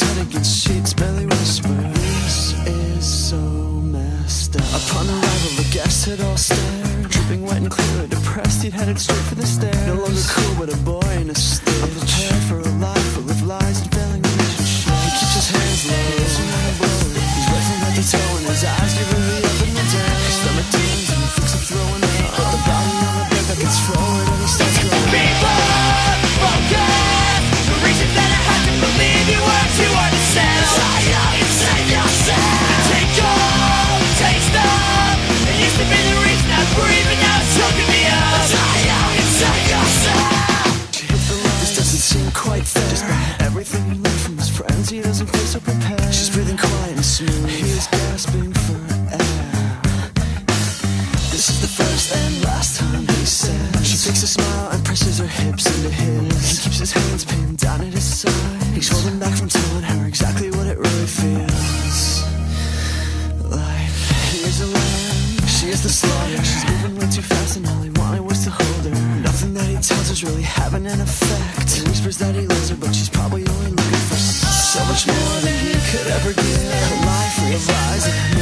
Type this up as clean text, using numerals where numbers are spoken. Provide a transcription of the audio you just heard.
head against sheets, barely whisper. This is so messed up. Upon arrival, the guests had all stared. Dripping wet and clear, depressed, he'd headed straight for the stairs. No longer cool, but a boy in a stitch. Unprepared for a life full of lies and failing relationships. He keeps his hands low, he's wet from head to toe, and his eyes get really up in the down. His stomach turns and he thinks of throwing up. But the body on the bed that gets forward and he starts growing. The reason that I had to believe you words you understand. Try out and save yourself. Take all, taste of. It used to be the reason I breathe, but now it's choking me up. Try out and save yourself. She hit the line. This doesn't seem quite fair. Despite everything he learned from his friends, he doesn't feel so prepared. She's breathing quiet and smooth. He is gasping for air. This is the first and last time he says. She fakes a smile and presses her hips into his. He keeps his hands pinned down at his side. He's holding back from telling her exactly what it really feels like. He is a lamb, she is the slaughter. She's moving way too fast and all he wanted was to hold her. Nothing that he tells her's really having an effect. He whispers that he loves her, but she's probably only looking for so much more than he could ever give. Her life realized that